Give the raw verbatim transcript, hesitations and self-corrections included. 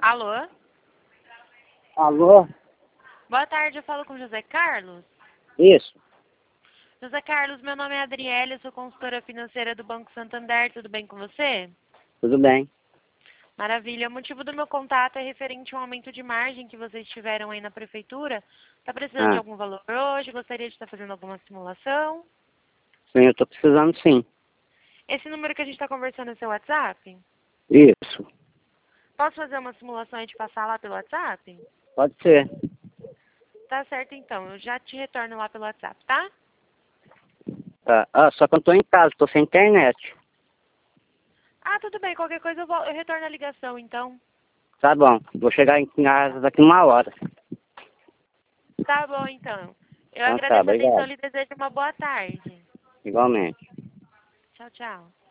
Alô? Alô? Boa tarde, eu falo com José Carlos. Isso. José Carlos, meu nome é Adriele, eu sou consultora financeira do Banco Santander, tudo bem com você? Tudo bem. Maravilha, o motivo do meu contato é referente ao aumento de margem que vocês tiveram aí na prefeitura. Está precisando de Ah, algum valor hoje? Gostaria de estar fazendo alguma simulação? sim, eu tô precisando sim. Esse número que a gente está conversando é seu WhatsApp? Isso. Posso fazer uma simulação e te passar lá pelo WhatsApp? Pode ser. Tá certo então, eu já te retorno lá pelo WhatsApp, tá? Tá. Ah, só que eu tô em casa, tô sem internet. Ah, tudo bem, qualquer coisa eu, vol- eu retorno a ligação então. Tá bom. Vou chegar em casa daqui uma hora. Tá bom então. Eu Então tá, agradeço a atenção obrigado. e lhe desejo uma boa tarde. Igualmente. Tchau, tchau.